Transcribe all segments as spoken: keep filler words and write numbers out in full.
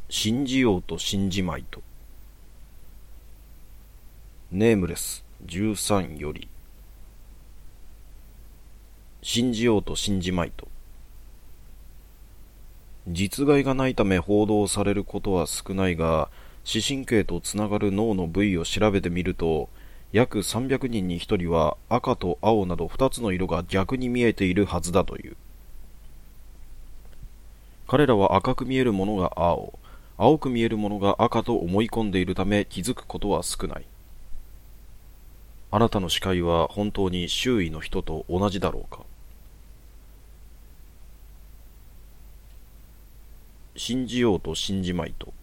信じようと信じまいと。ネームレスじゅうさんより。信じようと信じまいと。実害がないため報道されることは少ないが、視神経とつながる脳の部位を調べてみると、約さんびゃくにんにひとりは赤と青などふたつの色が逆に見えているはずだという。彼らは赤く見えるものが青、青く見えるものが赤と思い込んでいるため気づくことは少ない。あなたの視界は本当に周囲の人と同じだろうか。信じようと信じまいと。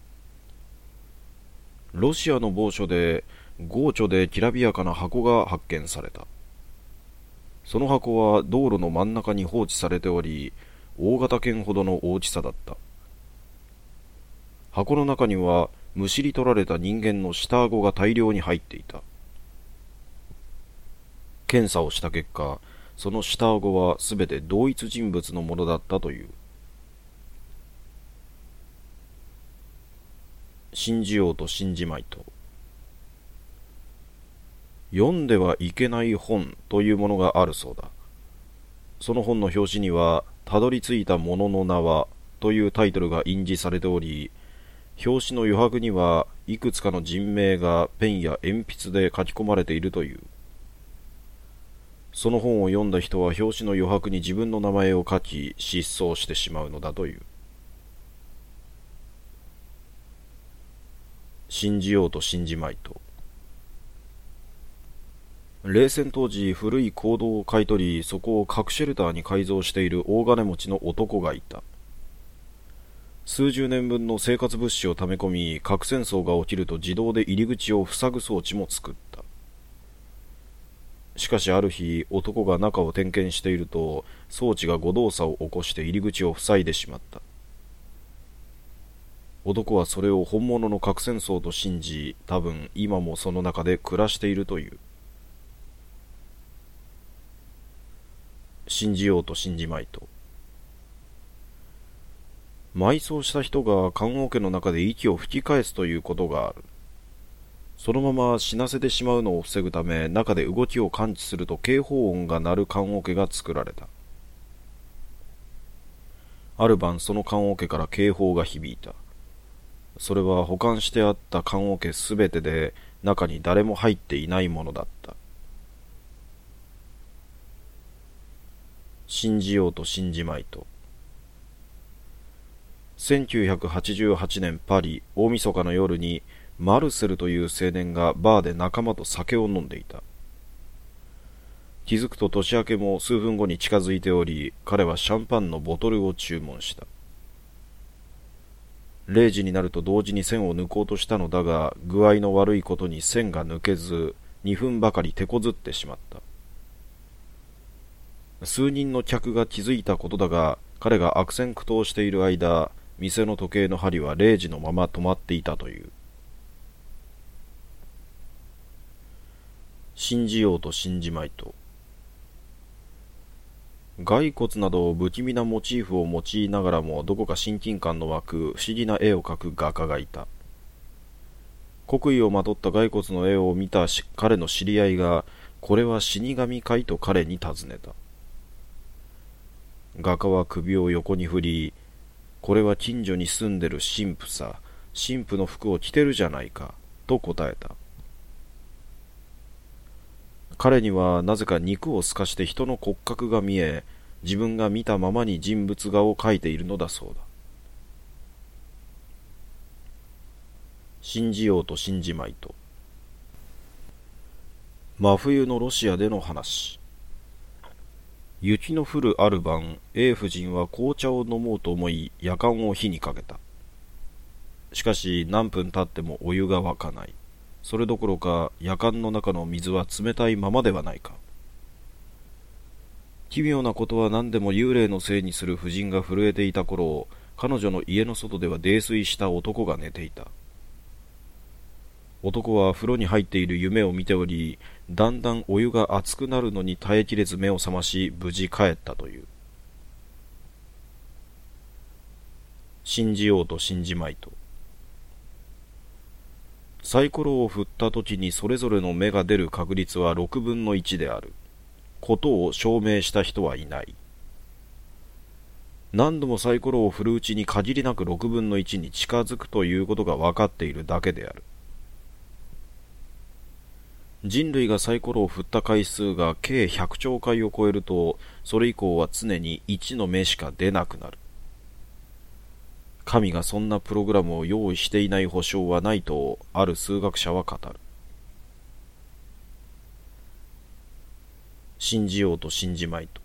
ロシアの某所で豪著できらびやかな箱が発見された。その箱は道路の真ん中に放置されており、大型犬ほどの大きさだった。箱の中にはむしり取られた人間の下顎が大量に入っていた。検査をした結果、その下顎はすべて同一人物のものだったという。信じようと信じまいと。読んではいけない本というものがあるそうだ。その本の表紙には、たどり着いたものの名はというタイトルが印字されており、表紙の余白にはいくつかの人名がペンや鉛筆で書き込まれているという。その本を読んだ人は表紙の余白に自分の名前を書き失踪してしまうのだという。信じようと信じまいと。冷戦当時、古い坑道を買い取り、そこを核シェルターに改造している大金持ちの男がいた。数十年分の生活物資を溜め込み、核戦争が起きると自動で入り口を塞ぐ装置も作った。しかしある日、男が中を点検していると、装置が誤動作を起こして入り口を塞いでしまった。男はそれを本物の核戦争と信じ、多分今もその中で暮らしているという。信じようと信じまいと。埋葬した人が棺桶の中で息を吹き返すということがある。そのまま死なせてしまうのを防ぐため、中で動きを感知すると警報音が鳴る棺桶が作られた。ある晩、その棺桶から警報が響いた。それは保管してあった棺桶すべてで、中に誰も入っていないものだった。信じようと信じまいと。せんきゅうひゃくはちじゅうはちねんパリ大晦日の夜に、マルセルという青年がバーで仲間と酒を飲んでいた。気づくと年明けも数分後に近づいており、彼はシャンパンのボトルを注文した。れいじになると同時に栓を抜こうとしたのだが、具合の悪いことに栓が抜けず、にふんばかり手こずってしまった。数人の客が気づいたことだが、彼が悪戦苦闘している間、店の時計の針はれいじのまま止まっていたという。信じようと信じまいと。骸骨など不気味なモチーフを用いながらもどこか親近感の湧く不思議な絵を描く画家がいた。黒衣をまとった骸骨の絵を見た彼の知り合いが、これは死神かいと彼に尋ねた。画家は首を横に振り、これは近所に住んでる神父さ、神父の服を着てるじゃないか、と答えた。彼にはなぜか肉を透かして人の骨格が見え、自分が見たままに人物画を描いているのだそうだ。信じようと信じまいと。真冬のロシアでの話。雪の降るある晩、A 夫人は紅茶を飲もうと思い、やかんを火にかけた。しかし何分経ってもお湯が沸かない。それどころか、やかんの中の水は冷たいままではないか。奇妙なことは何でも幽霊のせいにする夫人が震えていた頃、彼女の家の外では泥酔した男が寝ていた。男は風呂に入っている夢を見ており、だんだんお湯が熱くなるのに耐えきれず目を覚まし、無事帰ったという。 信じようと信じまいと。サイコロを振った時にそれぞれの目が出る確率はろくぶんのいちであることを証明した人はいない。何度もサイコロを振るうちに限りなくろくぶんのいちに近づくということが分かっているだけである。人類がサイコロを振った回数が計ひゃくちょうかいを超えると、それ以降は常にいちの目しか出なくなる。神がそんなプログラムを用意していない保証はないと、ある数学者は語る。信じようと信じまいと。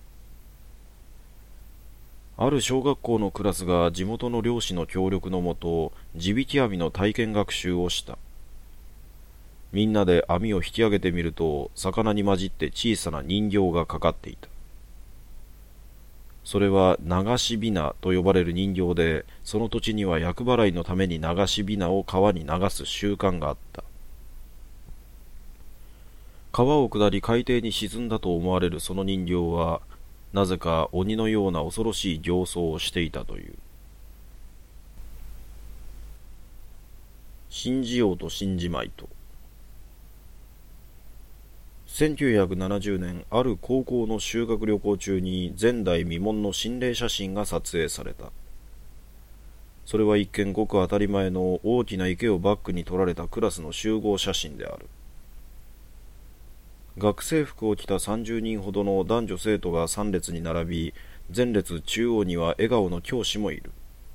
ある小学校のクラスが地元の漁師の協力のもと、地引き網の体験学習をした。みんなで網を引き上げてみると、魚に混じって小さな人形がかかっていた。それは流しびなと呼ばれる人形で、その土地には厄払いのために流しびなを川に流す習慣があった。川を下り海底に沈んだと思われるその人形は、なぜか鬼のような恐ろしい形相をしていたという。信じようと信じまいと。せんきゅうひゃくななじゅうねん、ある高校の修学旅行中に前代未聞の心霊写真が撮影された。それは一見ごく当たり前の大きな池をバックに撮られたクラスの集合写真である。学生服を着たさんじゅうにんほどの男女生徒がさん列に並び、前列中央には笑顔の教師もいる。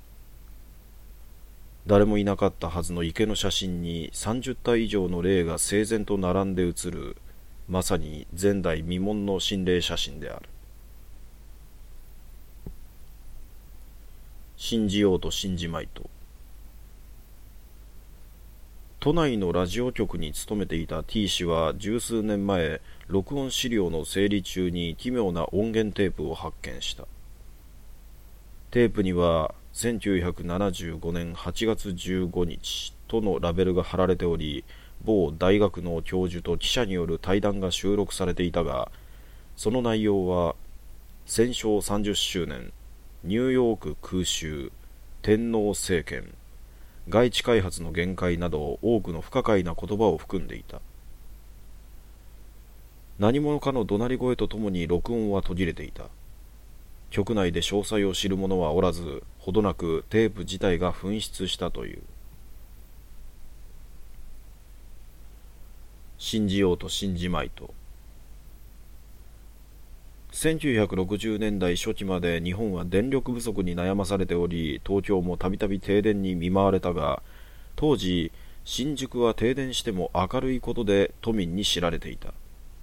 誰もいなかったはずの池の写真にさんじゅったい以上の霊が整然と並んで写る、まさに前代未聞の心霊写真である。信じようと信じまいと。都内のラジオ局に勤めていた T 氏は十数年前、録音資料の整理中に奇妙な音源テープを発見した。テープにはせんきゅうひゃくななじゅうごねんはちがつじゅうごにちとのラベルが貼られており、某大学の教授と記者による対談が収録されていたが、その内容は戦勝さんじゅっしゅうねん、ニューヨーク空襲、天皇政権、外地開発の限界など多くの不可解な言葉を含んでいた。何者かの怒鳴り声とともに録音は途切れていた。局内で詳細を知る者はおらず、ほどなくテープ自体が紛失したという。信じようと信じまいと。せんきゅうひゃくろくじゅうねんだい初期まで日本は電力不足に悩まされており、東京もたびたび停電に見舞われたが、当時新宿は停電しても明るいことで都民に知られていた。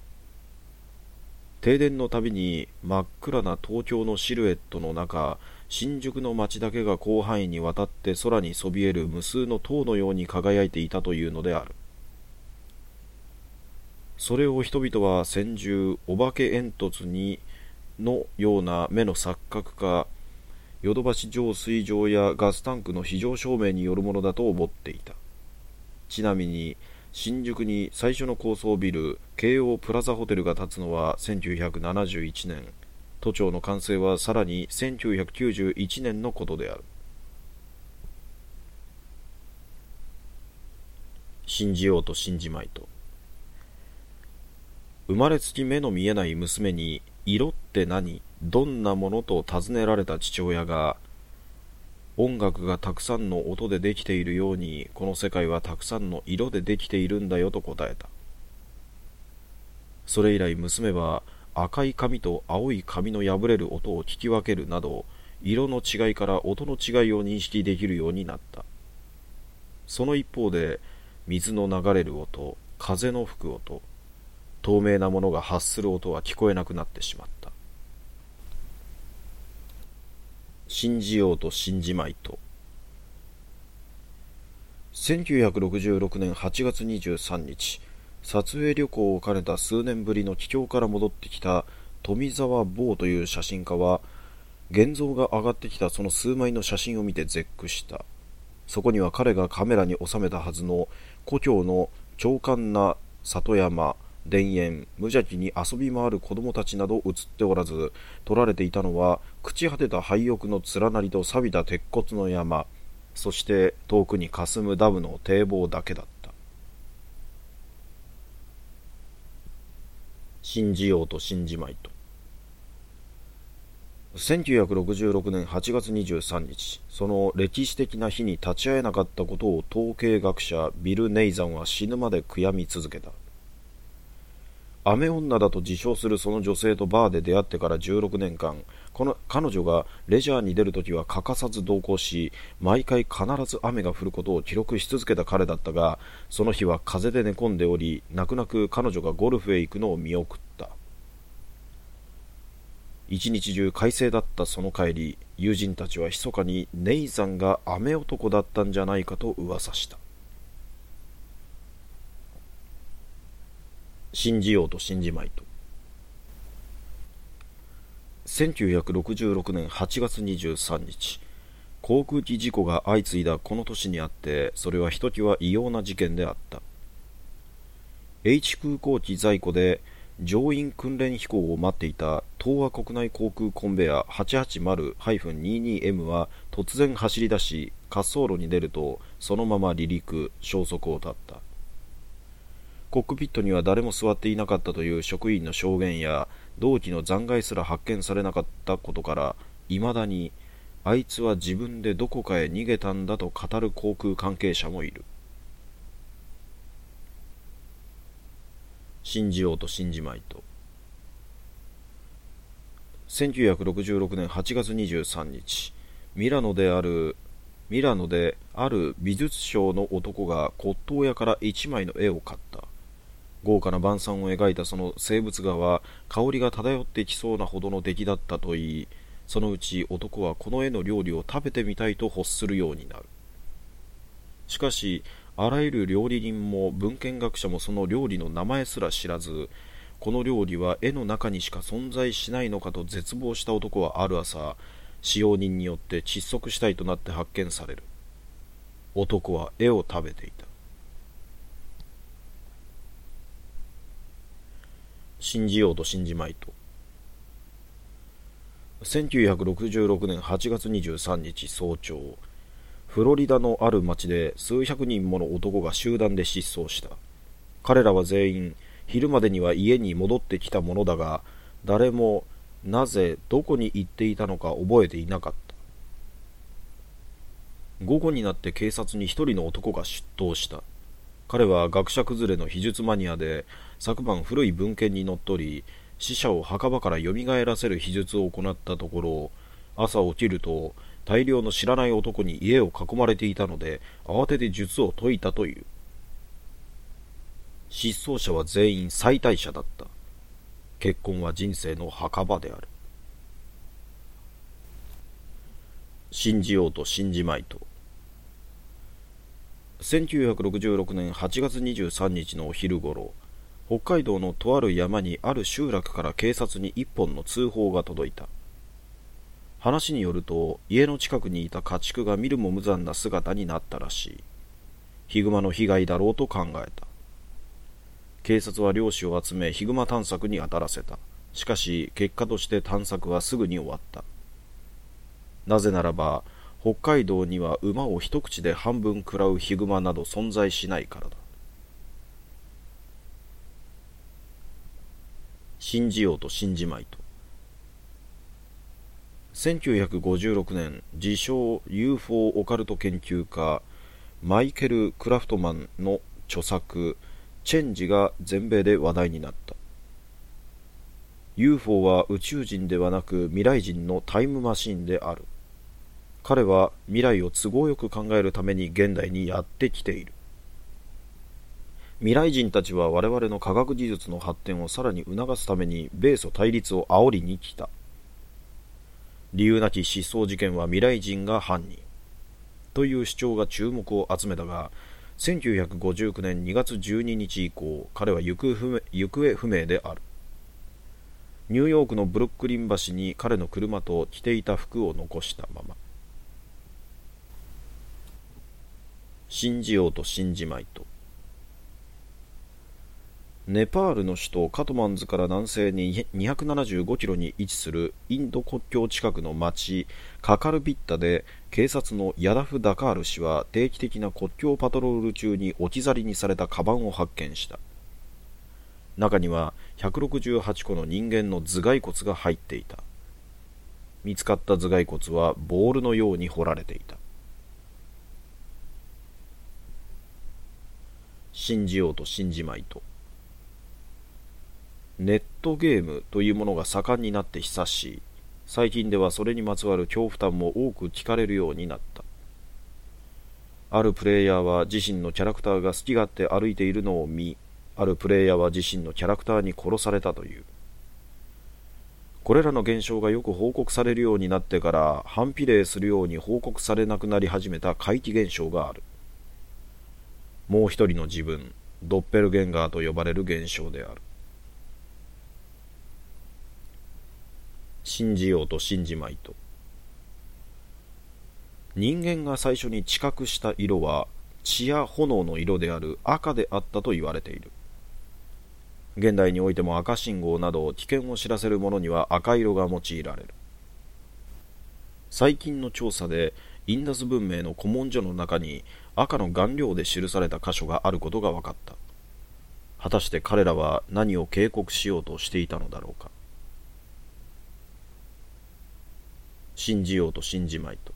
停電のたびに真っ暗な東京のシルエットの中、新宿の街だけが広範囲にわたって空にそびえる無数の塔のように輝いていたというのである。それを人々は戦中お化け煙突にのような目の錯覚か、ヨドバシ浄水場やガスタンクの非常照明によるものだと思っていた。ちなみに新宿に最初の高層ビル京王プラザホテルが建つのはせんきゅうひゃくななじゅういちねん、都庁の完成はさらにせんきゅうひゃくきゅうじゅういちねんのことである。信じようと信じまいと。生まれつき目の見えない娘に色って何、どんなものと尋ねられた父親が、音楽がたくさんの音でできているようにこの世界はたくさんの色でできているんだよと答えた。それ以来娘は赤い紙と青い紙の破れる音を聞き分けるなど、色の違いから音の違いを認識できるようになった。その一方で水の流れる音、風の吹く音、透明なものが発する音は聞こえなくなってしまった。信じようと信じまいと。せんきゅうひゃくろくじゅうろくねんはちがつにじゅうさんにち、撮影旅行を兼ねた数年ぶりの帰郷から戻ってきた富澤坊という写真家は、現像が上がってきたその数枚の写真を見て絶句した。そこには彼がカメラに収めたはずの故郷の長官な里山、 田園、無邪気に遊び回る子供たちなど映っておらず、撮られていたのは朽ち果てた廃屋の連なりと錆びた鉄骨の山、そして遠くに霞むダムの堤防だけだった。信じようと信じまいと。せんきゅうひゃくろくじゅうろくねんはちがつにじゅうさんにち、その歴史的な日に立ち会えなかったことを統計学者ビル・ネイザンは死ぬまで悔やみ続けた。雨女だと自称するその女性とバーで出会ってからじゅうろくねんかん、この彼女がレジャーに出るときは欠かさず同行し、毎回必ず雨が降ることを記録し続けた彼だったが、その日は風で寝込んでおり、泣く泣く彼女がゴルフへ行くのを見送った。一日中快晴だったその帰り、友人たちは密かにネイザンが雨男だったんじゃないかと噂した。信じようと信じまいと。せんきゅうひゃくろくじゅうろくねんはちがつにじゅうさんにち、航空機事故が相次いだこの年にあって、それはひときわ異様な事件であった。H 空港機在庫で乗員訓練飛行を待っていた東亜国内航空コンベヤ はちはちまる にじゅうにエム は突然走り出し、滑走路に出るとそのまま離陸、消息を絶った。コックピットには誰も座っていなかったという職員の証言や、同機の残骸すら発見されなかったことから、いまだにあいつは自分でどこかへ逃げたんだと語る航空関係者もいる。信じようと信じまいと。せんきゅうひゃくろくじゅうろくねんはちがつにじゅうさんにち、ミラノであるミラノである美術商の男が骨董屋から一枚の絵を買った。豪華な晩餐を描いたその生物画は香りが漂ってきそうなほどの出来だったといい、そのうち男はこの絵の料理を食べてみたいと欲するようになる。しかしあらゆる料理人も文献学者もその料理の名前すら知らず、この料理は絵の中にしか存在しないのかと絶望した男はある朝、使用人によって窒息死体となって発見される。男は絵を食べていた。信じようと信じまいと。せんきゅうひゃくろくじゅうろくねんはちがつにじゅうさんにち早朝、フロリダのある町で数百人もの男が集団で失踪した。彼らは全員昼までには家に戻ってきたものだが、誰もなぜどこに行っていたのか覚えていなかった。午後になって警察に一人の男が出頭した。彼は学者崩れの秘術マニアで、昨晩古い文献にのっとり死者を墓場からよみがえらせる秘術を行ったところ、朝起きると大量の知らない男に家を囲まれていたので、慌てて術を解いたという。失踪者は全員妻帯者だった。結婚は人生の墓場である。信じようと信じまいと。せんきゅうひゃくろくじゅうろくねんはちがつにじゅうさんにちのお昼ごろ、北海道のとある山にある集落から警察に一本の通報が届いた。話によると、家の近くにいた家畜が見るも無残な姿になったらしい。ヒグマの被害だろうと考えた。警察は猟師を集めヒグマ探索に当たらせた。しかし結果として探索はすぐに終わった。なぜならば、北海道には馬を一口で半分食らうヒグマなど存在しないからだ。信じようと信じまいと。せんきゅうひゃくごじゅうろくねん、自称 ユーフォー オカルト研究家マイケル・クラフトマンの著作チェンジが全米で話題になった。 ユーフォー は宇宙人ではなく未来人のタイムマシンである。彼は未来を都合よく考えるために現代にやってきている。未来人たちは我々の科学技術の発展をさらに促すために米ソ対立を煽りに来た。理由なき失踪事件は未来人が犯人という主張が注目を集めたが、せんきゅうひゃくごじゅうきゅうねんにがつじゅうににち以降、彼は行方不明、行方不明である。ニューヨークのブルックリン橋に彼の車と着ていた服を残したまま。信じようと信じまいと。 ネパールの首都カトマンズから南西ににひゃくななじゅうごキロに位置するインド国境近くの町カカルビッタで、警察のヤダフ・ダカール氏は定期的な国境パトロール中に置き去りにされたカバンを発見した。中にはひゃくろくじゅうはちこの人間の頭蓋骨が入っていた。見つかった頭蓋骨はボールのように掘られていた。信じようと信じまいと。ネットゲームというものが盛んになって久しい。最近ではそれにまつわる恐怖談も多く聞かれるようになった。あるプレイヤーは自身のキャラクターが好き勝手歩いているのを見、あるプレイヤーは自身のキャラクターに殺されたという。これらの現象がよく報告されるようになってから、反比例するように報告されなくなり始めた怪奇現象がある。もう一人の自分、ドッペルゲンガーと呼ばれる現象である。信じようと信じまいと。人間が最初に知覚した色は血や炎の色である赤であったと言われている。現代においても赤信号など危険を知らせるものには赤色が用いられる。最近の調査でインダス文明の古文書の中に赤の顔料で記された箇所があることが分かった。果たして彼らは何を警告しようとしていたのだろうか。信じようと信じまいと。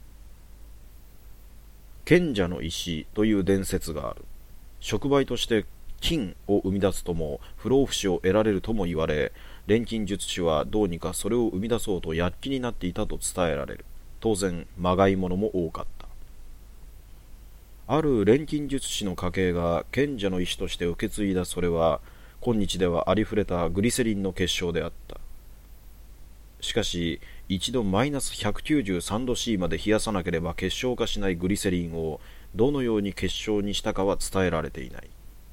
賢者の石という伝説がある。触媒として金を生み出すとも不老不死を得られるとも言われ、錬金術師はどうにかそれを生み出そうと躍起になっていたと伝えられる。当然まがいものも多かった。ある錬金術師の家系が賢者の石として受け継いだそれは、今日ではありふれたグリセリンの結晶であった。しかし一度マイナスひゃくきゅうじゅうさんど C まで冷やさなければ結晶化しないグリセリンをどのように結晶にしたかは伝えられていない。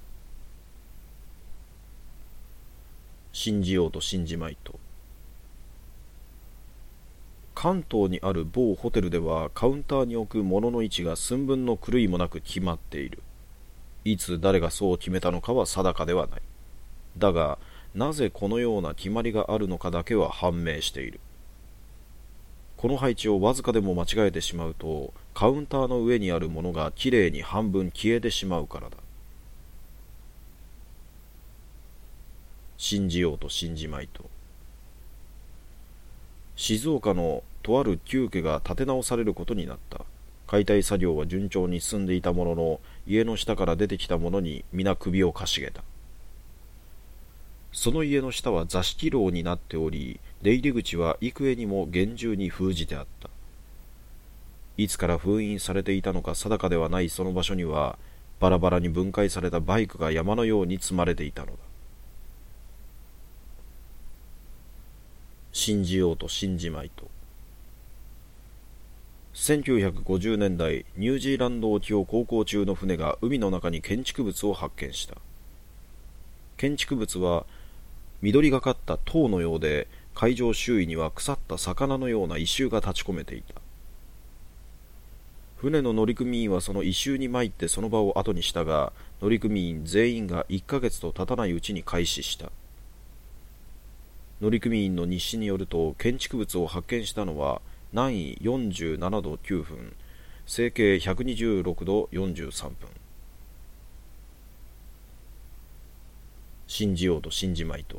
信じようと信じまいと。関東にある某ホテルではカウンターに置く物の位置が寸分の狂いもなく決まっている。いつ誰がそう決めたのかは定かではない。だがなぜこのような決まりがあるのかだけは判明している。この配置をわずかでも間違えてしまうと、カウンターの上にあるものがきれいに半分消えてしまうからだ。信じようと信じまいと。静岡のとある旧家が建て直されることになった。解体作業は順調に進んでいたものの、家の下から出てきた者に皆首をかしげた。その家の下は座敷牢になっており、出入り口は幾重にも厳重に封じてあった。いつから封印されていたのか定かではないその場所には、バラバラに分解されたバイクが山のように積まれていたのだ。信じようと信じまいと。せんきゅうひゃくごじゅうねんだい、ニュージーランド沖を航行中の船が海の中に建築物を発見した。建築物は緑がかった塔のようで、海上周囲には腐った魚のような異臭が立ち込めていた。船の乗組員はその異臭に参ってその場を後にしたが、乗組員全員がいっかげつと経たないうちに開始した。乗組員の日誌によると、建築物を発見したのは南緯よんじゅうななどきゅうふん、西経ひゃくにじゅうろくどよんじゅうさんぷん。信じようと信じまいと。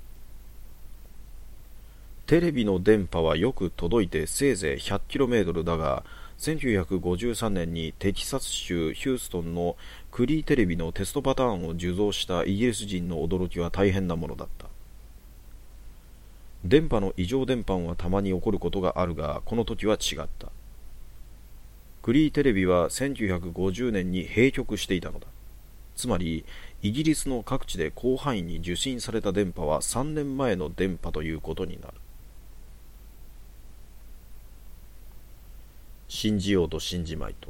テレビの電波はよく届いてせいぜい ひゃくキロメートル だが、せんきゅうひゃくごじゅうさんねんにテキサス州ヒューストンのクリーテレビのテストパターンを受像したイギリス人の驚きは大変なものだった。電波の異常電波はたまに起こることがあるが、この時は違った。クリーテレビはせんきゅうひゃくごじゅうねんに閉局していたのだ。つまりイギリスの各地で広範囲に受信された電波はさんねんまえの電波ということになる。信じようと信じまいと。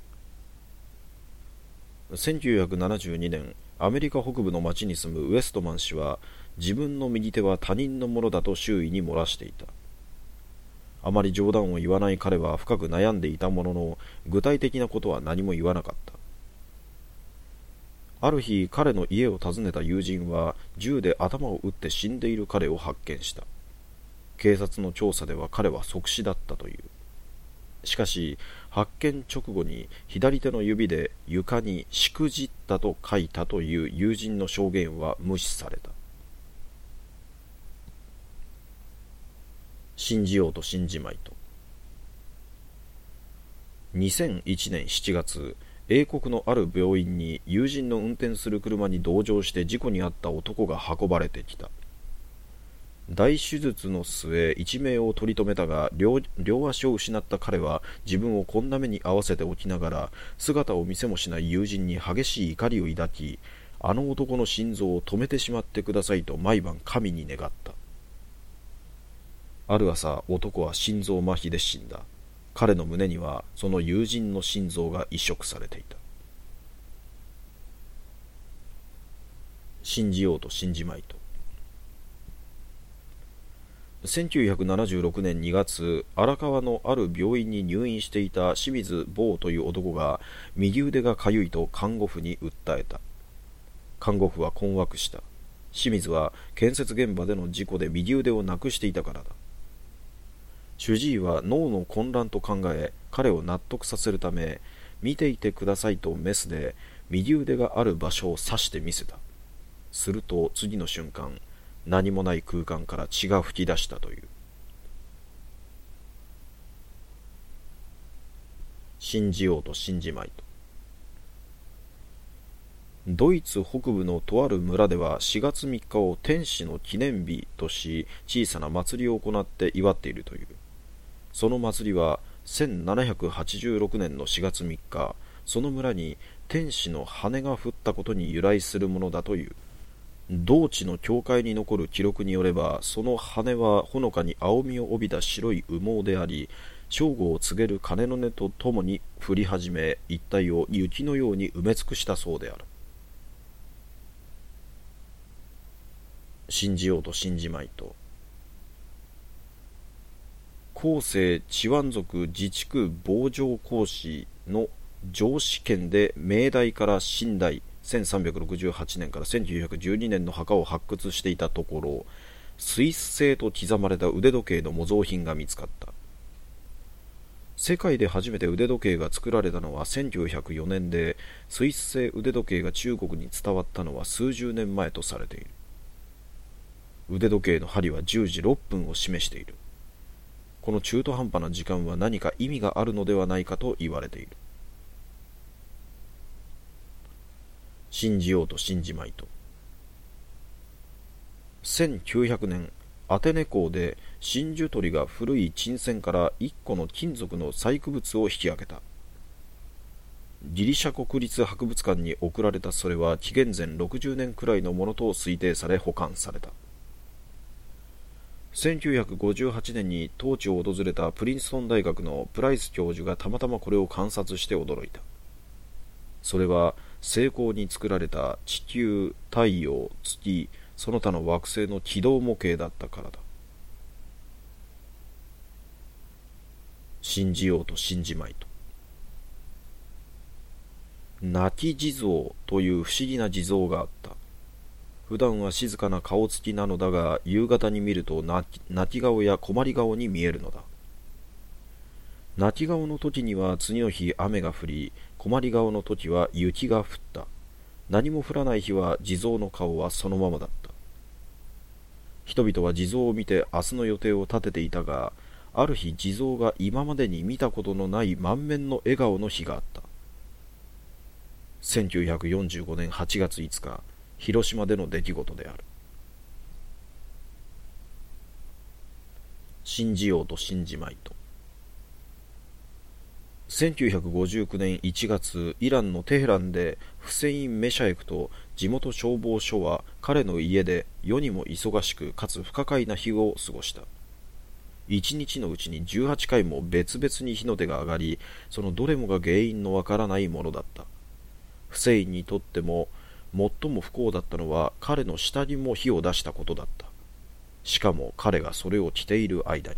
せんきゅうひゃくななじゅうにねん、アメリカ北部の町に住むウエストマン氏は、自分の右手は他人のものだと周囲に漏らしていた。あまり冗談を言わない彼は深く悩んでいたものの、具体的なことは何も言わなかった。 ある日彼の家を訪ねた友人は銃で頭を撃って死んでいる彼を発見した。警察の調査では彼は即死だったという。しかし発見直後に左手の指で床にしくじったと書いたという友人の証言は無視された。信じようと信じまいと。にせんいちねんしちがつ、英国のある病院に友人の運転する車に同乗して事故に遭った男が運ばれてきた。大手術の末一命を取り留めたが 両, 両足を失った彼は自分をこんな目に合わせておきながら姿を見せもしない友人に激しい怒りを抱き、あの男の心臓を止めてしまってくださいと毎晩神に願った。ある朝男は心臓麻痺で死んだ。彼の胸にはその友人の心臓が移植されていた。信じようと信じまいと。せんきゅうひゃくななじゅうろくねんにがつ、荒川のある病院に入院していた清水坊という男が右腕がかゆいと看護婦に訴えた。看護婦は困惑した。清水は建設現場での事故で右腕をなくしていたからだ。主治医は脳の混乱と考え、彼を納得させるため、見ていてくださいとメスで右腕がある場所を指してみせた。すると次の瞬間、何もない空間から血が噴き出したという。信じようと信じまいと。ドイツ北部のとある村ではしがつみっかを天使の記念日とし、小さな祭りを行って祝っているという。その祭りはせんななひゃくはちじゅうろくねんのしがつみっか、その村に天使の羽が降ったことに由来するものだという。同地の教会に残る記録によれば、その羽はほのかに青みを帯びた白い羽毛であり、正午を告げる鐘の音とともに降り始め、一帯を雪のように埋め尽くしたそうである。信じようと信じまいと。後世チワン族自治区防城公使の上司権で明代から清代せんさんびゃくろくじゅうはちねんからせんきゅうひゃくじゅうにねんの墓を発掘していたところ、スイス製と刻まれた腕時計の模造品が見つかった。世界で初めて腕時計が作られたのはせんきゅうひゃくよねんで、スイス製腕時計が中国に伝わったのは数十年前とされている。腕時計の針はじゅうじろっぷんを示している。この中途半端な時間は何か意味があるのではないかと言われている。信じようと信じまいと。せんきゅうひゃくねん、アテネ港で真珠取りが古い沈船から一個の金属の細工物を引き上げた。ギリシャ国立博物館に送られたそれは紀元前ろくじゅうねんくらいのものと推定され保管された。せんきゅうひゃくごじゅうはちねんに当地を訪れたプリンストン大学のプライス教授がたまたまこれを観察して驚いた。それは精巧に作られた地球、太陽、月、その他の惑星の軌道模型だったからだ。信じようと信じまいと。泣き地蔵という不思議な地蔵があった。普段は静かな顔つきなのだが、夕方に見ると泣き、泣き顔や困り顔に見えるのだ。泣き顔の時には次の日雨が降り、困り顔の時は雪が降った。何も降らない日は地蔵の顔はそのままだった。人々は地蔵を見て明日の予定を立てていたが、ある日地蔵が今までに見たことのない満面の笑顔の日があった。せんきゅうひゃくよんじゅうごねんはちがついつか、広島での出来事である。信じようと信じまいと。せんきゅうひゃくごじゅうきゅうねんいちがつ、イランのテヘランでフセイン・メシャエクと地元消防署は彼の家で世にも忙しくかつ不可解な日を過ごした。一日のうちにじゅうはちかいも別々に火の手が上がり、そのどれもが原因のわからないものだった。フセインにとっても最も不幸だったのは彼の下にも火を出したことだった。しかも彼がそれを着ている間に。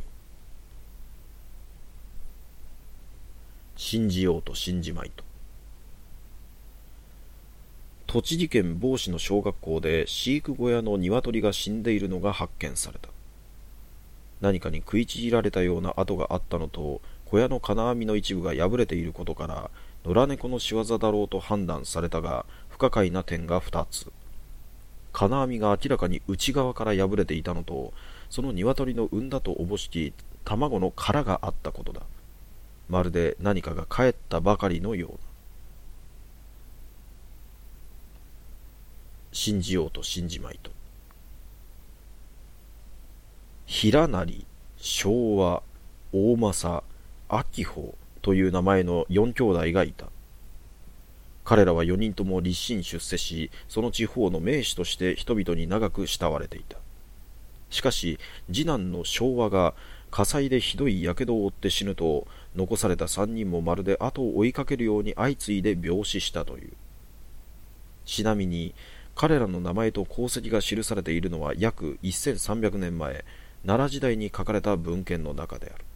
信じようと信じまいと。 栃木県某市の小学校で飼育小屋の鶏が死んでいるのが発見された。何かに食いちぎられたような跡があったのと、小屋の金網の一部が破れていることから野良猫の仕業だろうと判断されたが、不可解な点がふたつ。金網が明らかに内側から破れていたのと、その鶏の産んだとおぼしき卵の殻があったことだ。まるで何かが帰ったばかりのような。信じようと信じまいと。平成、昭和、大政、秋穂という名前の四兄弟がいた。彼らは四人とも立身出世し、その地方の名士として人々に長く慕われていた。しかし次男の昭和が火災でひどい火傷を負って死ぬと、残された三人もまるで後を追いかけるように相次いで病死したという。ちなみに彼らの名前と功績が記されているのは約せんさんびゃくねんまえ、奈良時代に書かれた文献の中である。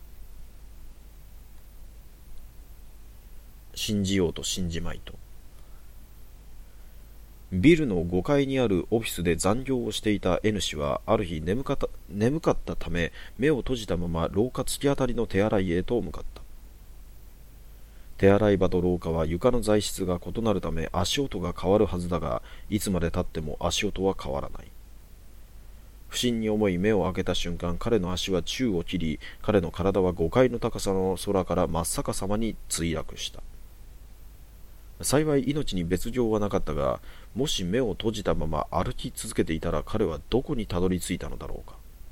信じようと信じまいと。ビルのごかいにあるオフィスで残業をしていた N 氏は、ある日眠かった、眠かったため目を閉じたまま廊下突き当たりの手洗いへと向かった。手洗い場と廊下は床の材質が異なるため足音が変わるはずだが、いつまで経っても足音は変わらない。不審に思い目を開けた瞬間、彼の足は宙を切り、彼の体はごかいの高さの空から真っ逆さまに墜落した。幸い命に別状はなかったが、もし目を閉じたまま歩き続けていたら彼はどこにたどり着いたのだろうか。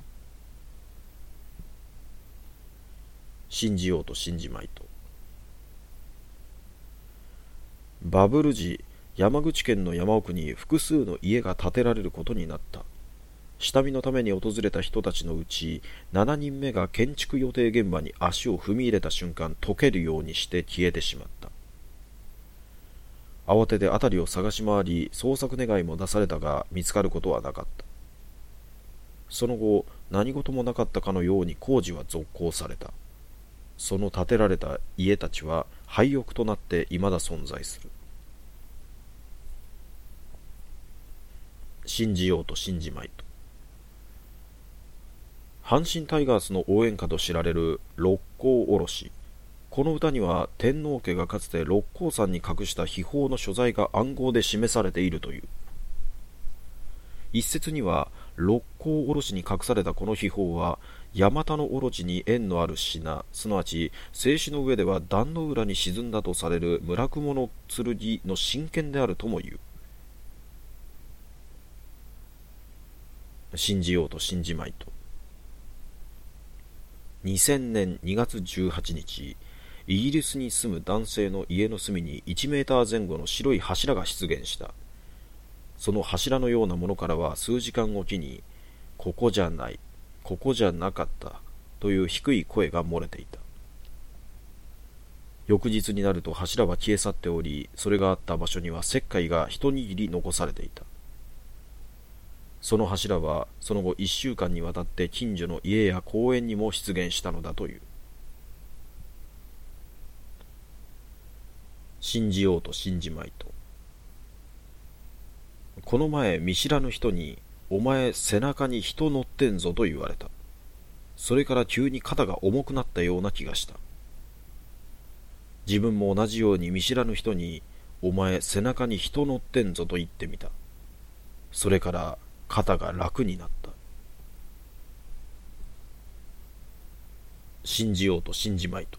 信じようと信じまいと。バブル時、山口県の山奥に複数の家が建てられることになった。下見のために訪れた人たちのうちななにんめが建築予定現場に足を踏み入れた瞬間、溶けるようにして消えてしまった。慌てて辺りを探し回り、捜索願いも出されたが見つかることはなかった。その後、何事もなかったかのように工事は続行された。その建てられた家たちは廃屋となって未だ存在する。信じようと信じまいと。阪神タイガースの応援歌と知られる六甲おろし。この歌には天皇家がかつて六甲山に隠した秘宝の所在が暗号で示されているという。一説には六甲おろしに隠されたこの秘宝はヤマタノオロチに縁のある品、すなわち静止の上では壇の浦に沈んだとされる村雲の剣の神剣であるともいう。信じようと信じまいと。にせんねんにがつじゅうはちにち、イギリスに住む男性の家の隅にいちメーターぜん後の白い柱が出現した。その柱のようなものからは数時間おきに、ここじゃない、ここじゃなかったという低い声が漏れていた。翌日になると柱は消え去っており、それがあった場所には石灰が一握り残されていた。その柱はその後いっしゅうかんにわたって近所の家や公園にも出現したのだという。信じようと信じまいと。この前見知らぬ人に、お前背中に人乗ってんぞと言われた。それから急に肩が重くなったような気がした。自分も同じように見知らぬ人に、お前背中に人乗ってんぞと言ってみた。それから肩が楽になった。信じようと信じまいと。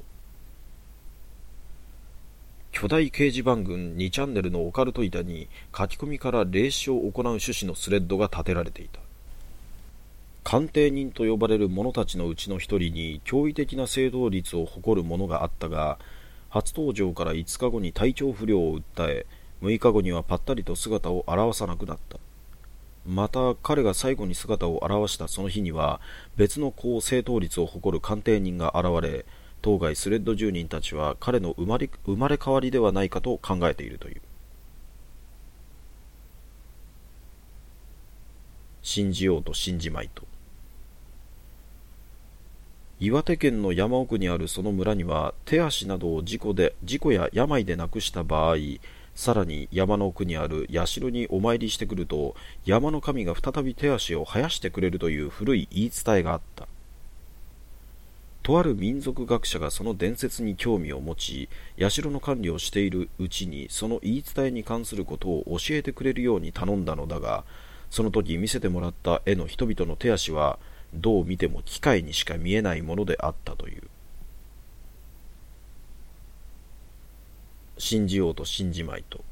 巨大掲示板群にチャンネルのオカルト板に書き込みから霊視を行う趣旨のスレッドが立てられていた。鑑定人と呼ばれる者たちのうちの一人に驚異的な正答率を誇るものがあったが、初登場からいつかごに体調不良を訴え、むいかごにはぱったりと姿を現さなくなった。また彼が最後に姿を現したその日には、別の高正答率を誇る鑑定人が現れ、当該スレッド住人たちは彼の生まれ、生まれ変わりではないかと考えているという。信じようと信じまいと。岩手県の山奥にあるその村には、手足などを事故で、事故や病で亡くした場合、 さらに山の奥にある社にお参りしてくると、山の神が再び手足を生やしてくれるという古い言い伝えがあった。とある民族学者がその伝説に興味を持ち、社の管理をしているうちにその言い伝えに関することを教えてくれるように頼んだのだが、その時見せてもらった絵の人々の手足はどう見ても機械にしか見えないものであったという。信じようと信じまいと。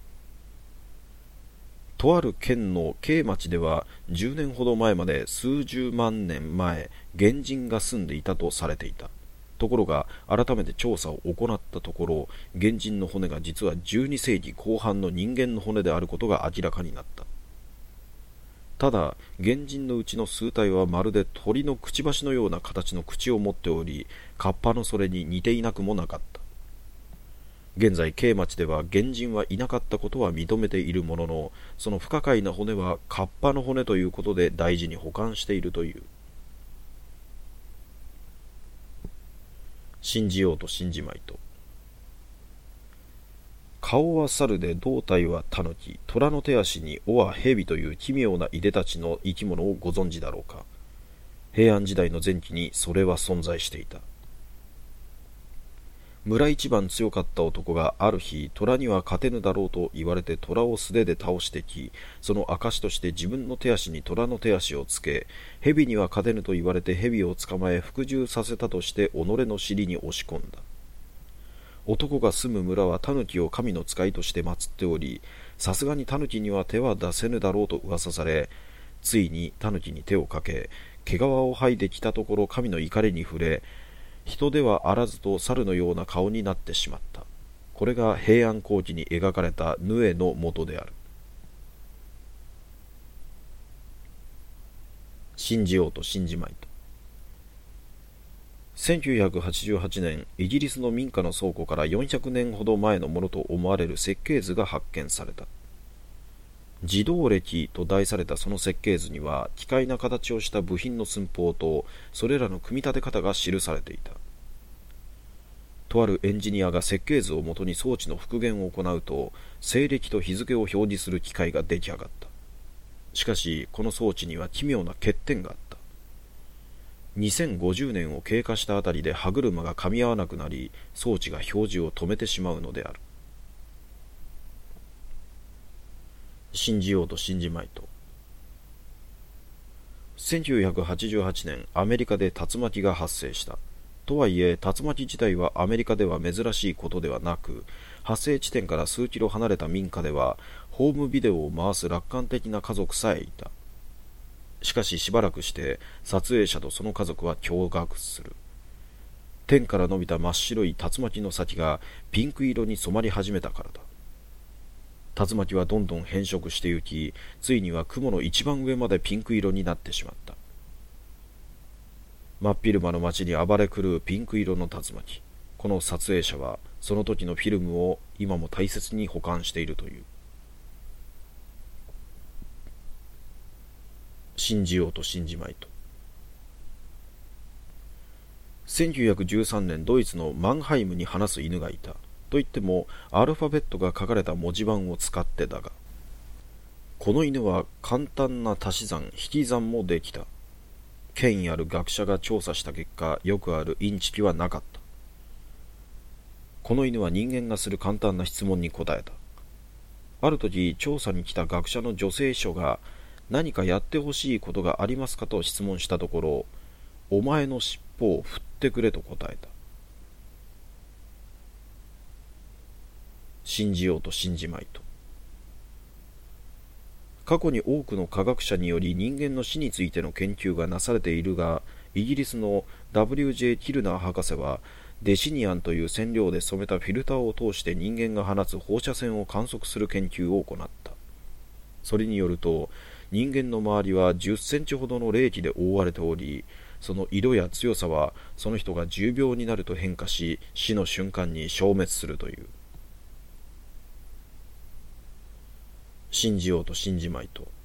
とある県の慶町ではじゅうねんほど前まで数十万年前、原人が住んでいたとされていた。ところが改めて調査を行ったところ、原人の骨が実はじゅうにせいきこう半の人間の骨であることが明らかになった。ただ原人のうちの数体はまるで鳥のくちばしのような形の口を持っており、カッパのそれに似ていなくもなかった。現在慶町では原人はいなかったことは認めているものの、その不可解な骨はカッパの骨ということで大事に保管しているという。信じようと信じまいと。顔は猿で胴体はタヌキ、虎の手足に尾は蛇という奇妙ないでたちの生き物をご存知だろうか。平安時代の前期にそれは存在していた。村一番強かった男がある日、虎には勝てぬだろうと言われて虎を素手で倒してき、その証として自分の手足に虎の手足をつけ、蛇には勝てぬと言われて蛇を捕まえ服従させたとして己の尻に押し込んだ。男が住む村は狸を神の使いとして祀っており、さすがに狸には手は出せぬだろうと噂され、ついに狸に手をかけ、毛皮を剥いできたところ神の怒りに触れ、人ではあらずと猿のような顔になってしまった。これが平安後期に描かれたヌエの元である。信じようと信じまいと。せんきゅうひゃくはちじゅうはちねん、イギリスの民家の倉庫からよんひゃくねんほど前のものと思われる設計図が発見された。自動暦と題されたその設計図には、奇怪な形をした部品の寸法とそれらの組み立て方が記されていた。とあるエンジニアが設計図をもとに装置の復元を行うと、西暦と日付を表示する機械が出来上がった。しかしこの装置には奇妙な欠点があった。にせんごじゅうねんを経過したあたりで歯車が噛み合わなくなり、装置が表示を止めてしまうのである。信じようと信じまいと。せんきゅうひゃくはちじゅうはちねん、アメリカで竜巻が発生した。とはいえ竜巻自体はアメリカでは珍しいことではなく、発生地点から数キロ離れた民家ではホームビデオを回す楽観的な家族さえいた。しかししばらくして撮影者とその家族は驚愕する。天から伸びた真っ白い竜巻の先がピンク色に染まり始めたからだ。竜巻はどんどん変色してゆき、ついには雲の一番上までピンク色になってしまった。真っ昼間の街に暴れ狂うピンク色の竜巻。この撮影者はその時のフィルムを今も大切に保管しているという。信じようと信じまいと。せんきゅうひゃくじゅうさんねん、ドイツのマンハイムに話す犬がいた。といってもアルファベットが書かれた文字盤を使ってだが、この犬は簡単な足し算引き算もできた。権威ある学者が調査した結果、よくあるインチキはなかった。この犬は人間がする簡単な質問に答えた。ある時、調査に来た学者の女性秘書が、何かやってほしいことがありますかと質問したところ、お前の尻尾を振ってくれと答えた。信じようと信じまいと。過去に多くの科学者により人間の死についての研究がなされているが、イギリスの ダブリュージェー キルナー博士はデシニアンという染料で染めたフィルターを通して人間が放つ放射線を観測する研究を行った。それによると、人間の周りはじゅっセンチほどの冷気で覆われており、その色や強さはその人が重病になると変化し、死の瞬間に消滅するという。信じようと信じまいと。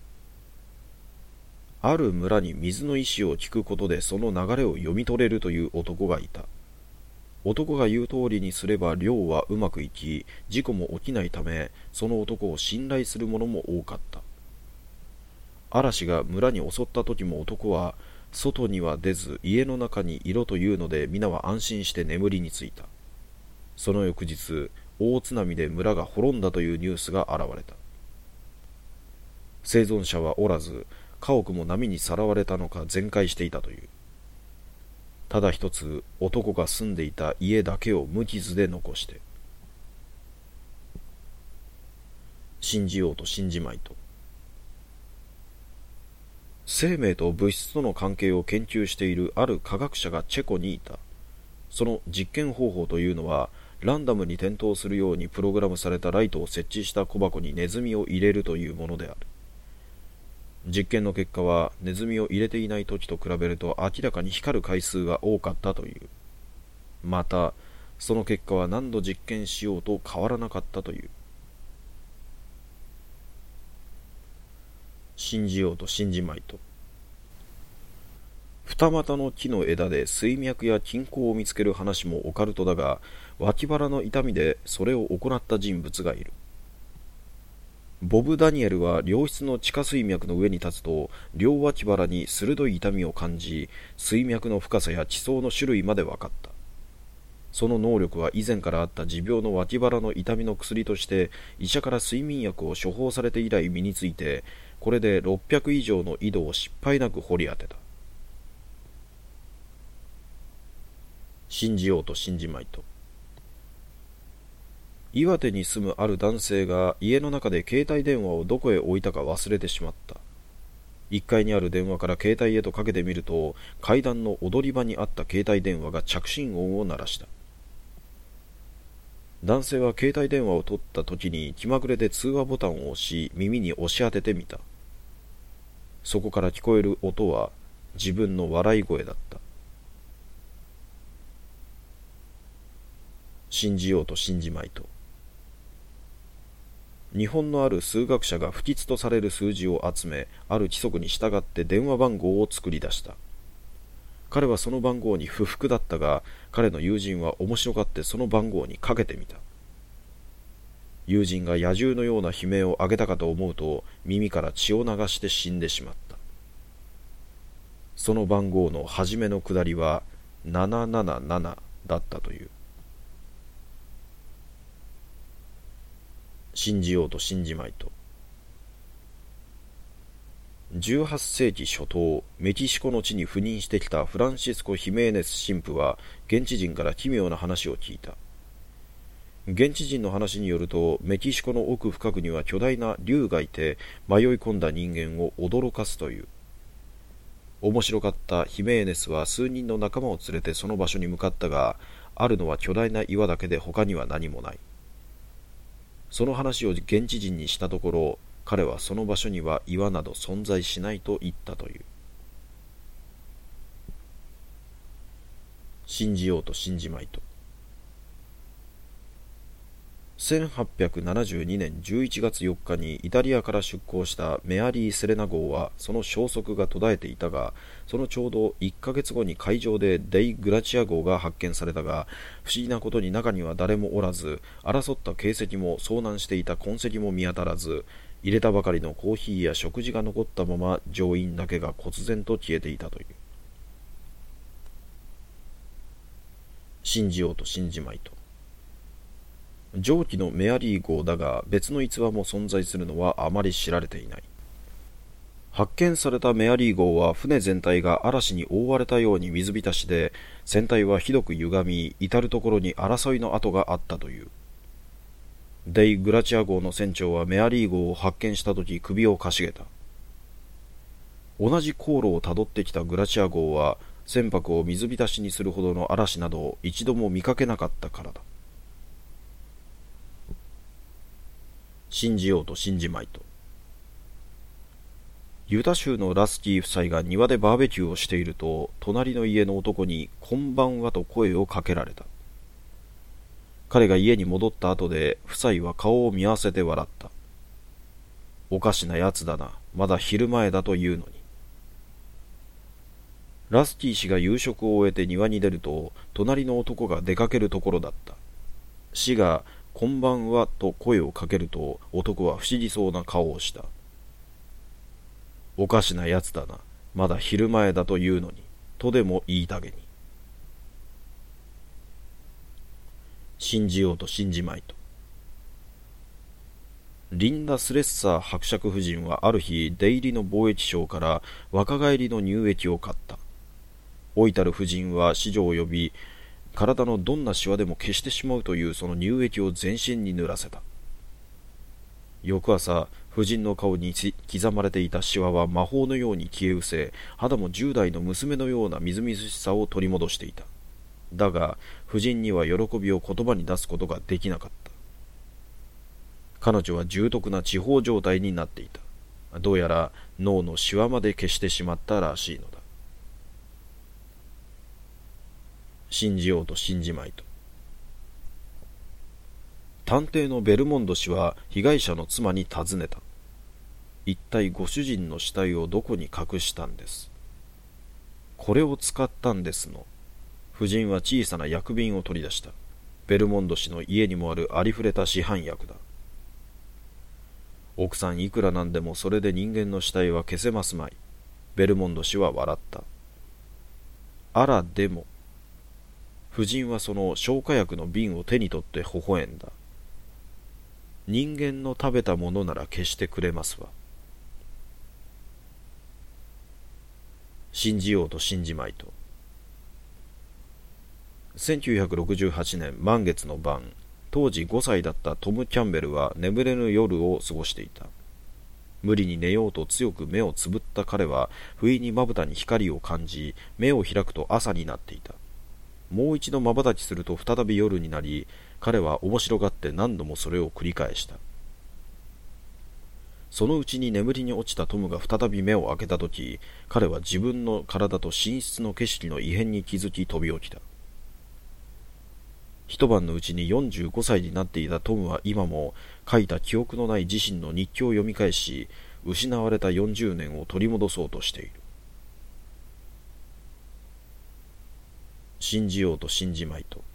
ある村に水の意志を聞くことでその流れを読み取れるという男がいた。 男が言う通りにすれば漁はうまくいき、事故も起きないため、その男を信頼する者も多かった。嵐が村に襲った時も男は、外には出ず家の中にいろというので、皆は安心して眠りについた。その翌日、大津波で村が滅んだというニュースが現れた。生存者はおらず、家屋も波にさらわれたのか全壊していたという。ただ一つ、男が住んでいた家だけを無傷で残して。信じようと信じまいと。生命と物質との関係を研究しているある科学者がチェコにいた。その実験方法というのは、ランダムに点灯するようにプログラムされたライトを設置した小箱にネズミを入れるというものである。実験の結果は、ネズミを入れていない時と比べると明らかに光る回数が多かったという。また、その結果は何度実験しようと変わらなかったという。信じようと信じまいと。二股の木の枝で水脈や均衡を見つける話もオカルトだが、脇腹の痛みでそれを行った人物がいる。ボブ・ダニエルは良質の地下水脈の上に立つと、両脇腹に鋭い痛みを感じ、水脈の深さや地層の種類まで分かった。その能力は以前からあった持病の脇腹の痛みの薬として、医者から睡眠薬を処方されて以来身について、これでろっぴゃく以上の井戸を失敗なく掘り当てた。信じようと信じまいと。岩手に住むある男性が家の中で携帯電話をどこへ置いたか忘れてしまった。いっかいにある電話から携帯へとかけてみると、階段の踊り場にあった携帯電話が着信音を鳴らした。男性は携帯電話を取った時に気まぐれで通話ボタンを押し、耳に押し当ててみた。そこから聞こえる音は自分の笑い声だった。信じようと信じまいと。日本のある数学者が不吉とされる数字を集め、ある規則に従って電話番号を作り出した。彼はその番号に不服だったが、彼の友人は面白がってその番号にかけてみた。友人が野獣のような悲鳴を上げたかと思うと、耳から血を流して死んでしまった。その番号の初めの下りはななななななだったという。信じようと信じまいと。じゅうはっせいき初頭、メキシコの地に赴任してきたフランシスコ・ヒメーネス神父は現地人から奇妙な話を聞いた。現地人の話によると、メキシコの奥深くには巨大な竜がいて、迷い込んだ人間を驚かすという。面白かったヒメーネスは数人の仲間を連れてその場所に向かったが、あるのは巨大な岩だけで他には何もない。その話を現地人にしたところ、彼はその場所には岩など存在しないと言ったという。信じようと信じまいと。せんはっぴゃくななじゅうにねんじゅういちがつよっかにイタリアから出港したメアリー・セレナ号はその消息が途絶えていたが、そのちょうどいっかげつごに海上でデイ・グラチア号が発見されたが、不思議なことに中には誰もおらず、争った形跡も遭難していた痕跡も見当たらず、入れたばかりのコーヒーや食事が残ったまま乗員だけが忽然と消えていたという。信じようと信じまいと。上記のメアリー号だが、別の逸話も存在するのはあまり知られていない。発見されたメアリー号は船全体が嵐に覆われたように水浸しで、船体はひどく歪み、至る所に争いの跡があったという。デイ・グラチア号の船長はメアリー号を発見したとき首をかしげた。同じ航路をたどってきたグラチア号は、船舶を水浸しにするほどの嵐などを一度も見かけなかったからだ。信じようと信じまいと。ユタ州のラスキー夫妻が庭でバーベキューをしていると、隣の家の男にこんばんはと声をかけられた。彼が家に戻った後で、夫妻は顔を見合わせて笑った。おかしなやつだな、まだ昼前だというのに。 ラスティ氏が夕食を終えて庭に出ると、隣の男が出かけるところだった。氏がこんばんはと声をかけると、男は不思議そうな顔をした。おかしなやつだな、まだ昼前だというのに、とでも言いたげに。信じようと信じまいと。リンダ・スレッサー伯爵夫人はある日、出入りの貿易商から若返りの乳液を買った。老いたる夫人は子女を呼び、体のどんなシワでも消してしまうというその乳液を全身に塗らせた。翌朝、夫人の顔に刻まれていたシワは魔法のように消え失せ、肌も十代の娘のようなみずみずしさを取り戻していた。だが、夫人には喜びを言葉に出すことができなかった。彼女は重篤な痴呆状態になっていた。どうやら脳のシワまで消してしまったらしいのだ。信じようと信じまいと。探偵のベルモンド氏は被害者の妻に尋ねた。一体ご主人の死体をどこに隠したんです？これを使ったんですの。夫人は小さな薬瓶を取り出した。ベルモンド氏の家にもあるありふれた市販薬だ。奥さんいくらなんでもそれで人間の死体は消せますまい。ベルモンド氏は笑った。あらでも。夫人はその消火薬の瓶を手に取って微笑んだ。人間の食べたものなら消してくれますわ。信じようと信じまいと。せんきゅうひゃくろくじゅうはちねん満月の晩、当時ごさいだったトム・キャンベルは眠れぬ夜を過ごしていた。無理に寝ようと強く目をつぶった彼は、不意にまぶたに光を感じ、目を開くと朝になっていた。もう一度瞬きすると再び夜になり、彼は面白がって何度もそれを繰り返した。そのうちに眠りに落ちたトムが再び目を開けたとき、彼は自分の体と寝室の景色の異変に気づき飛び起きた。一晩のうちによんじゅうごさいになっていたトムは今も書いた記憶のない自身の日記を読み返し、失われたよんじゅうねんを取り戻そうとしている。信じようと信じまいと。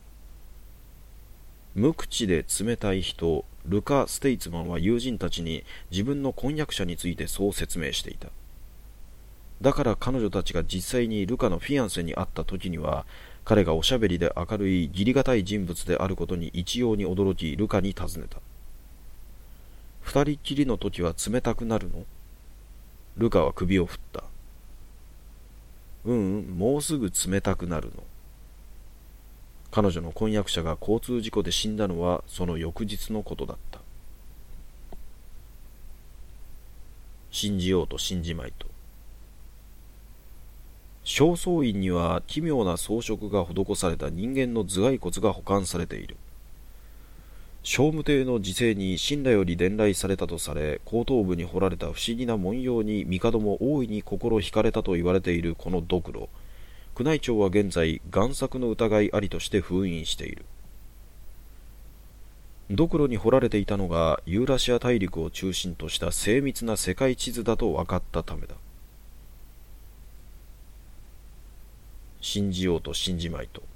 無口で冷たい人、ルカ・ステイツマンは友人たちに自分の婚約者についてそう説明していた。だから彼女たちが実際にルカのフィアンセに会った時には、彼がおしゃべりで明るい義理がたい人物であることに一様に驚き、ルカに尋ねた。二人っきりの時は冷たくなるの？ルカは首を振った。うんうん、もうすぐ冷たくなるの。彼女の婚約者が交通事故で死んだのはその翌日のことだった。信じようと信じまいと。正倉院には奇妙な装飾が施された人間の頭蓋骨が保管されている。聖武帝の時世に神羅より伝来されたとされ、後頭部に彫られた不思議な文様に帝も大いに心惹かれたと言われているこのドクロ。宮内庁は現在贋作の疑いありとして封印している。ドクロに彫られていたのがユーラシア大陸を中心とした精密な世界地図だと分かったためだ。信じようと信じまいと。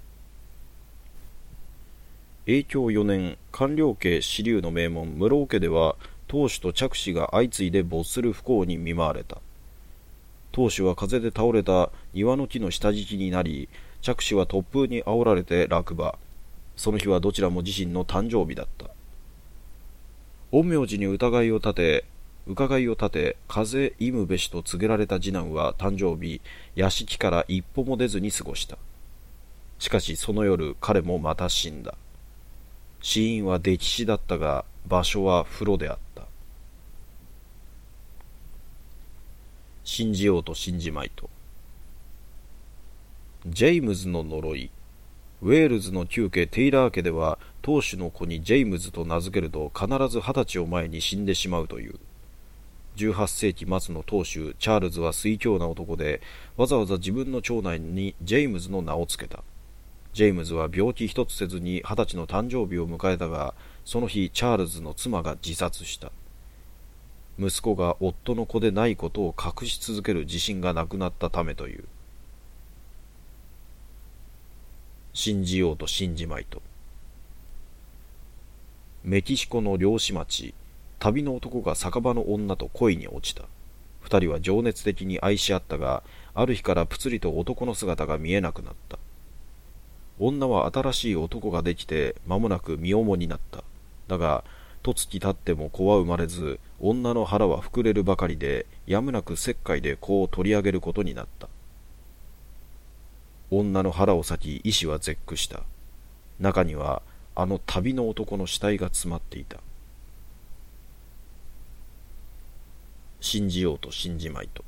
永享よねん、官僚家支流の名門室尾家では当主と嫡子が相次いで没する不幸に見舞われた。当主は風で倒れた岩の木の下敷きになり、嫡子は突風に煽られて落馬。その日はどちらも自身の誕生日だった。陰陽師に疑いを立て伺いを立て風忌むべしと告げられた次男は誕生日、屋敷から一歩も出ずに過ごした。しかしその夜、彼もまた死んだ。死因は溺死だったが、場所は風呂であった。信じようと信じまいと。ジェイムズの呪い。ウェールズの旧家テイラー家では、当主の子にジェイムズと名付けると必ず二十歳を前に死んでしまうという。じゅうはっせいき末の当主チャールズは酔狂な男で、わざわざ自分の長男にジェイムズの名を付けた。ジェイムズは病気一つせずに二十歳の誕生日を迎えたが、その日チャールズの妻が自殺した。 息子が夫の子でないことを隠し続ける自信がなくなったためという。信じようと信じまいと。メキシコの漁師町、旅の男が酒場の女と恋に落ちた。二人は情熱的に愛し合ったが、ある日からぷつりと男の姿が見えなくなった。女は新しい男ができて間もなく身重になった。だが、とつき経っても子は生まれず、女の腹は膨れるばかりで、やむなく石灰で子を取り上げることになった。女の腹を裂き、医師は絶句した。中には、あの旅の男の死体が詰まっていた。信じようと信じまいと。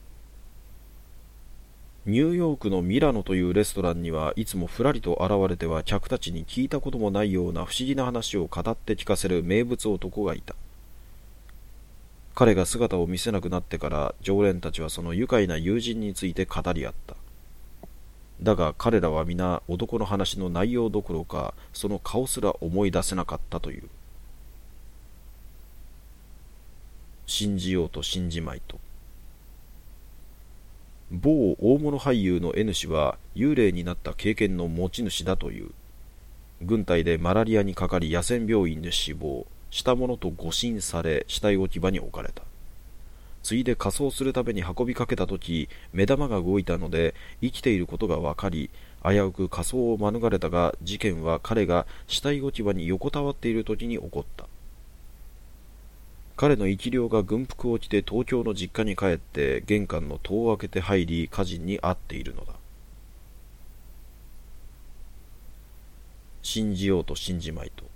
ニューヨークのミラノというレストランにはいつもふらりと現れては客たちに聞いたこともないような不思議な話を語って聞かせる名物男がいた。彼が姿を見せなくなってから常連たちはその愉快な友人について語り合った。だが彼らは皆男の話の内容どころかその顔すら思い出せなかったという。信じようと信じまいと。某大物俳優の N 氏は幽霊になった経験の持ち主だという。軍隊でマラリアにかかり野戦病院で死亡したものと誤診され死体置き場に置かれた。ついで火葬するために運びかけたとき目玉が動いたので生きていることが分かり危うく火葬を免れたが、事件は彼が死体置き場に横たわっている時に起こった。彼の生き量が軍服を着て東京の実家に帰って玄関の戸を開けて入り家人に会っているのだ。信じようと信じまいと。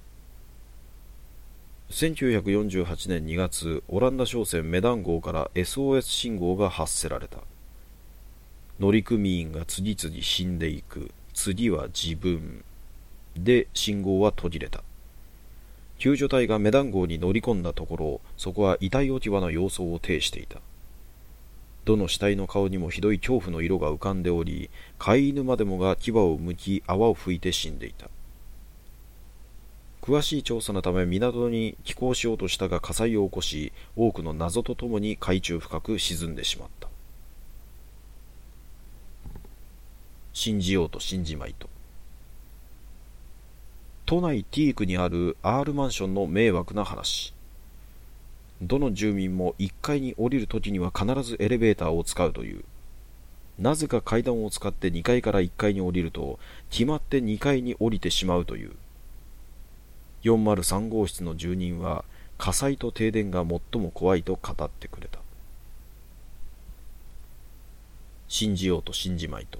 せんきゅうひゃくよんじゅうはちねんにがつ、オランダ商船メダン号から エスオーエス 信号が発せられた。乗組員が次々死んでいく、次は自分で信号は途切れた。救助隊がメダン号に乗り込んだところ、そこは遺体置き場の様相を呈していた。どの死体の顔にもひどい恐怖の色が浮かんでおり、飼い犬までもが牙を剥き泡を吹いて死んでいた。詳しい調査のため港に寄港しようとしたが火災を起こし、多くの謎とともに海中深く沈んでしまった。信じようと信じまいと。都内ティークにある R マンションの迷惑な話。どの住民もいっかいに降りるときには必ずエレベーターを使うという。なぜか階段を使ってにかいからいっかいに降りると決まってにかいに降りてしまうという。よんまるさん号室の住人は火災と停電が最も怖いと語ってくれた。信じようと信じまいと。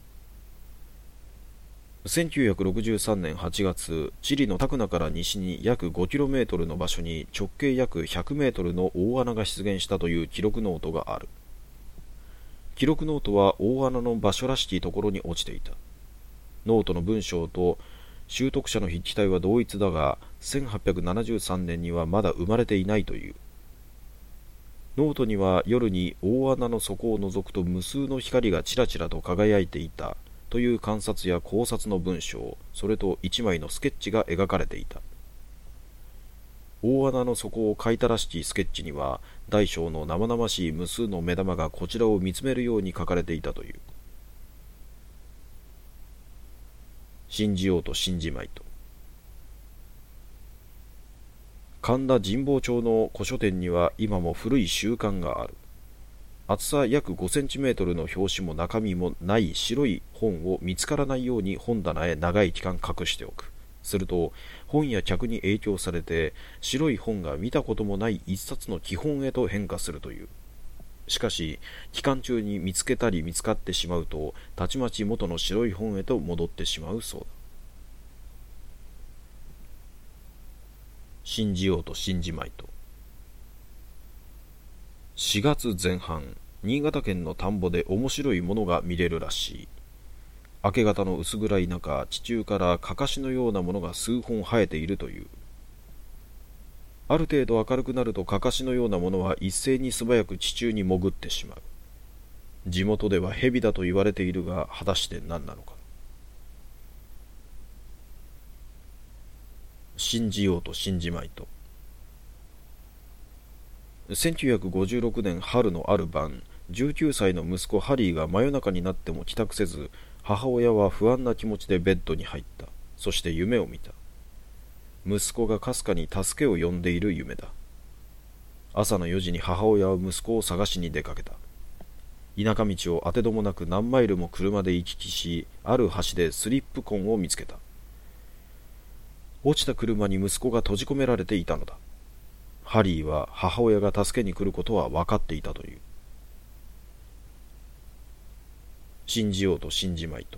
せんきゅうひゃくろくじゅうさんねんはちがつ、チリのタクナから西に約 ごキロメートル の場所に直径約ひゃくメートルの大穴が出現したという記録ノートがある。記録ノートは大穴の場所らしきところに落ちていた。ノートの文章と習得者の筆記体は同一だが、せんはっぴゃくななじゅうさんねんにはまだ生まれていないという。ノートには夜に大穴の底を覗くと無数の光がちらちらと輝いていたという観察や考察の文章、それと一枚のスケッチが描かれていた。大穴の底を描いたらしきスケッチには大小の生々しい無数の目玉がこちらを見つめるように描かれていたという。信じようと信じまいと。神田神保町の古書店には今も古い習慣がある。厚さ約ごセンチメートルの表紙も中身もない白い本を見つからないように本棚へ長い期間隠しておく。すると本や客に影響されて白い本が見たこともない一冊の基本へと変化するという。しかし期間中に見つけたり見つかってしまうとたちまち元の白い本へと戻ってしまうそうだ。信じようと信じまいと。しがつぜん半、新潟県の田んぼで面白いものが見れるらしい。明け方の薄暗い中、地中からかかしのようなものが数本生えているという。ある程度明るくなるとかかしのようなものは一斉に素早く地中に潜ってしまう。地元では蛇だと言われているが、果たして何なのか。信じようと信じまいと。 せんきゅうひゃくごじゅうろくねん春のある晩、じゅうきゅうさいの息子ハリーが真夜中になっても帰宅せず、母親は不安な気持ちでベッドに入った。そして夢を見た。息子がかすかに助けを呼んでいる夢だ。朝のよじに母親は息子を探しに出かけた。田舎道を当てどもなく何マイルも車で行き来し、ある橋でスリップ痕を見つけた。落ちた車に息子が閉じ込められていたのだ。ハリーは母親が助けに来ることは分かっていたという。信じようと信じまいと。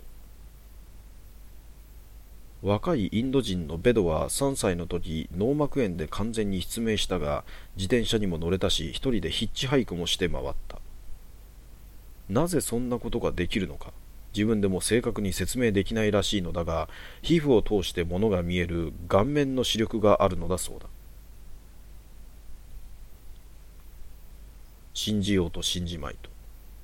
若いインド人のベドはさんさいの時脳膜炎で完全に失明したが、自転車にも乗れたし、一人でヒッチハイクもして回った。なぜそんなことができるのか、自分でも正確に説明できないらしいのだが、皮膚を通して物が見える顔面の視力があるのだそうだ。信じようと信じまいと。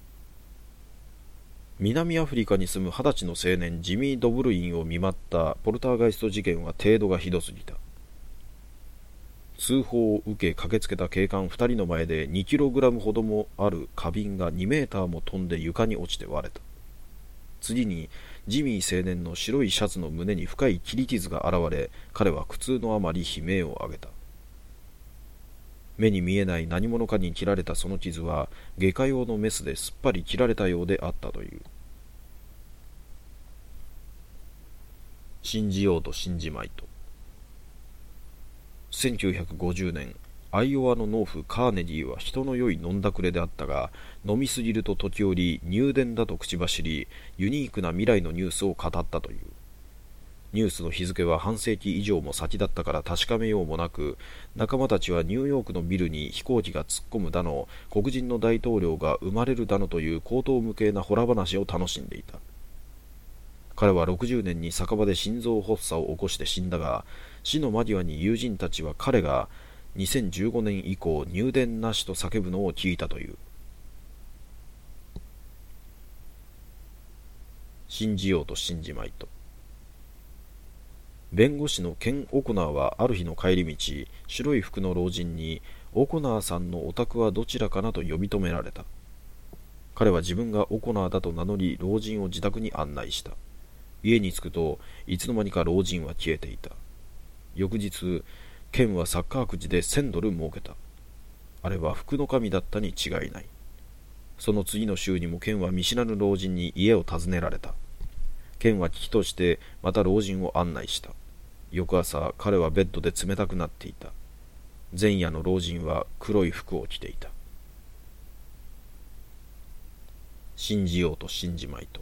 南アフリカに住む二十歳の青年ジミー・ドブルインを見舞ったポルターガイスト事件は程度がひどすぎた。通報を受け駆けつけた警官二人の前でにキログラムほどもある花瓶がにメーターも飛んで床に落ちて割れた。次にジミー青年の白いシャツの胸に深い切り傷が現れ、彼は苦痛のあまり悲鳴を上げた。目に見えない何者かに切られたその傷は外科用のメスですっぱり切られたようであったという。信じようと信じまいと。せんきゅうひゃくごじゅうねん、アイオワの農夫カーネディは人の良い飲んだくれであったが、飲みすぎると時折入電だと口走り、ユニークな未来のニュースを語ったという。ニュースの日付は半世紀以上も先だったから確かめようもなく、仲間たちはニューヨークのビルに飛行機が突っ込むだの、黒人の大統領が生まれるだのという荒唐無稽なホラ話を楽しんでいた。彼はろくじゅうねんに酒場で心臓発作を起こして死んだが、死の間際に友人たちは彼がにせんじゅうごねん以降入電なしと叫ぶのを聞いたという。信じようと信じまいと。弁護士のケン・オコナーはある日の帰り道、白い服の老人にオコナーさんのお宅はどちらかなと呼び止められた。彼は自分がオコナーだと名乗り、老人を自宅に案内した。家に着くといつの間にか老人は消えていた。翌日、ケンはサッカーくじでせんドル儲けた。あれは福の神だったに違いない。その次の週にもケンは見知らぬ老人に家を訪ねられた。ケンは危機としてまた老人を案内した。翌朝、彼はベッドで冷たくなっていた。前夜の老人は黒い服を着ていた。信じようと信じまいと。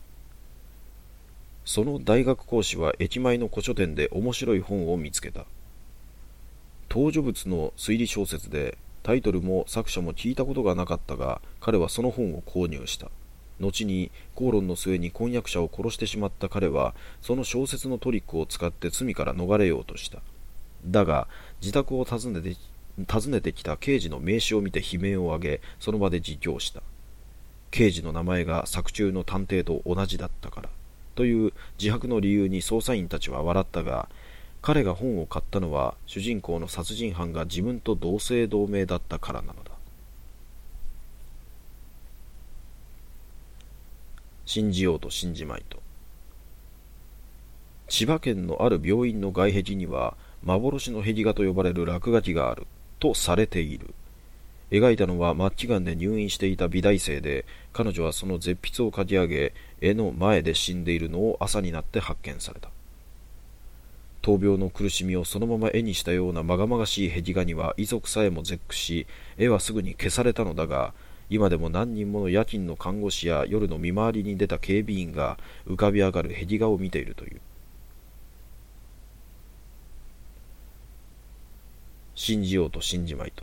その大学講師は駅前の古書店で面白い本を見つけた。登場物の推理小説で、タイトルも作者も聞いたことがなかったが、彼はその本を購入した。後に口論の末に婚約者を殺してしまった彼は、その小説のトリックを使って罪から逃れようとした。だが自宅を訪ねて訪ねてきた刑事の名刺を見て悲鳴を上げ、その場で自供した。刑事の名前が作中の探偵と同じだったからという自白の理由に捜査員たちは笑ったが、彼が本を買ったのは主人公の殺人犯が自分と同姓同名だったからなのだ。信じようと信じまいと。千葉県のある病院の外壁には幻の壁画と呼ばれる落書きがあるとされている。描いたのは末期がんで入院していた美大生で、彼女はその絶筆を書き上げ、絵の前で死んでいるのを朝になって発見された。闘病の苦しみをそのまま絵にしたようなまがまがしい壁画には遺族さえも絶句し、絵はすぐに消されたのだが、今でも何人もの夜勤の看護師や夜の見回りに出た警備員が浮かび上がる壁画を見ているという。信じようと信じまいと。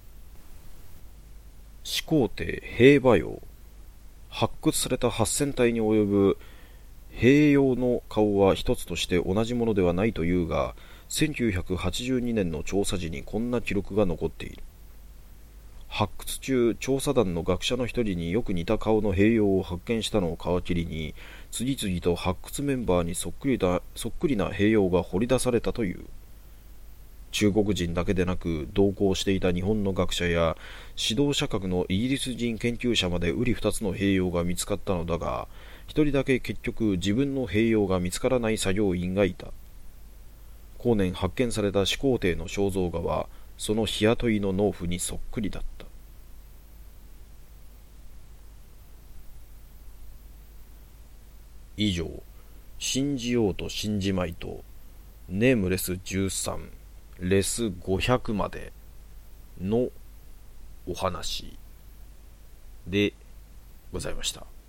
始皇帝平和俑。発掘されたはっせん体に及ぶ平俑の顔は一つとして同じものではないというが、せんきゅうひゃくはちじゅうにねんの調査時にこんな記録が残っている。発掘中、調査団の学者の一人によく似た顔の平俑を発見したのを皮切りに、次々と発掘メンバーにそっくりだ、そっくりな平俑が掘り出されたという。 中国人だけでなく同行していた日本の学者や指導者格のイギリス人研究者まで瓜二つの併用が見つかったのだが、一人だけ結局自分の併用が見つからない作業員がいた。後年発見された始皇帝の肖像画はその日雇いの農夫にそっくりだった。以上、信じようと信じまいとネームレスじゅうさんレスごひゃくまでのお話でございました。